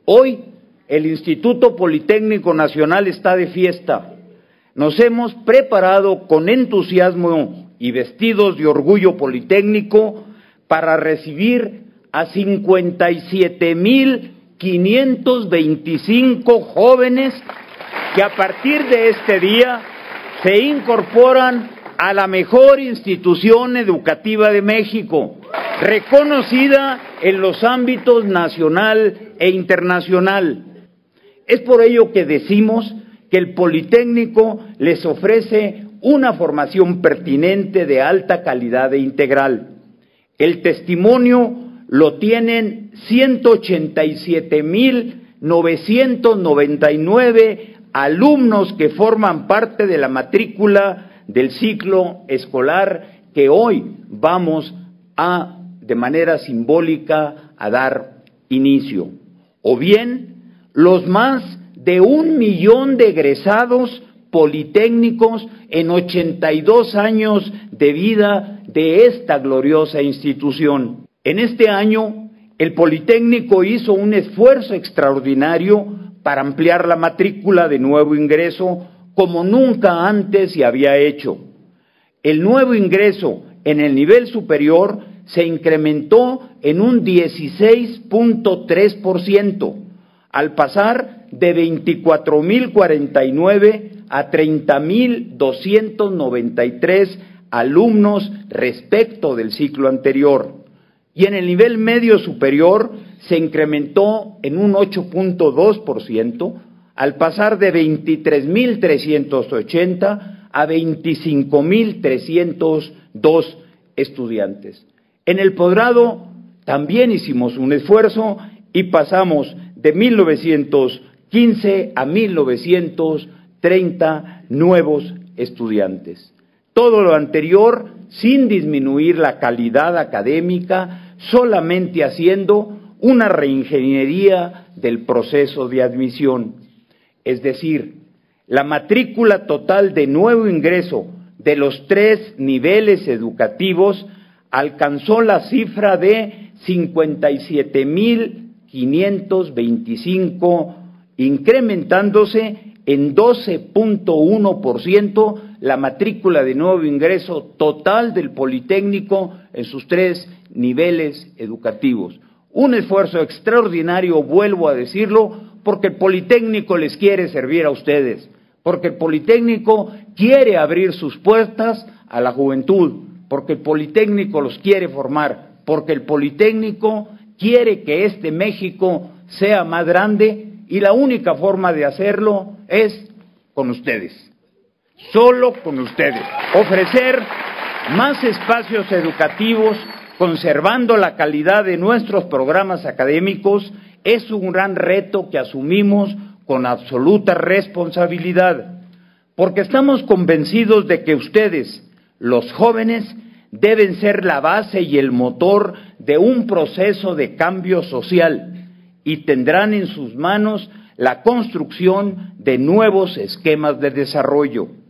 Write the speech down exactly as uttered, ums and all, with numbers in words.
Hoy el Instituto Politécnico Nacional está de fiesta. Nos hemos preparado con entusiasmo y vestidos de orgullo politécnico para recibir a cincuenta y siete mil quinientos veinticinco jóvenes que a partir de este día se incorporan a la mejor institución educativa de México, reconocida en los ámbitos nacional e internacional. Es por ello que decimos que el Politécnico les ofrece una formación pertinente de alta calidad e integral. El testimonio lo tienen ciento ochenta y siete mil novecientos noventa y nueve alumnos que forman parte de la matrícula del ciclo escolar que hoy vamos a, de manera simbólica, a dar inicio. O bien, los más de un millón de egresados politécnicos en ochenta y dos años de vida de esta gloriosa institución. En este año, el Politécnico hizo un esfuerzo extraordinario para ampliar la matrícula de nuevo ingreso como nunca antes se había hecho. El nuevo ingreso en el nivel superior se incrementó en un dieciséis punto tres por ciento, al pasar de veinticuatro mil cuarenta y nueve a treinta mil doscientos noventa y tres alumnos respecto del ciclo anterior. Y en el nivel medio superior se incrementó en un ocho punto dos por ciento, al pasar de veintitrés mil trescientos ochenta a veinticinco mil trescientos dos estudiantes. En el posgrado también hicimos un esfuerzo y pasamos de mil novecientos quince a mil novecientos treinta nuevos estudiantes. Todo lo anterior sin disminuir la calidad académica, solamente haciendo una reingeniería del proceso de admisión. Es decir, la matrícula total de nuevo ingreso de los tres niveles educativos alcanzó la cifra de cincuenta y siete mil quinientos veinticinco, incrementándose en doce punto uno por ciento la matrícula de nuevo ingreso total del Politécnico en sus tres niveles educativos. Un esfuerzo extraordinario, vuelvo a decirlo, porque el Politécnico les quiere servir a ustedes, porque el Politécnico quiere abrir sus puertas a la juventud, porque el Politécnico los quiere formar, porque el Politécnico quiere que este México sea más grande y la única forma de hacerlo es con ustedes, solo con ustedes. Ofrecer más espacios educativos, conservando la calidad de nuestros programas académicos, es un gran reto que asumimos con absoluta responsabilidad, porque estamos convencidos de que ustedes, los jóvenes, deben ser la base y el motor de un proceso de cambio social y tendrán en sus manos la construcción de nuevos esquemas de desarrollo.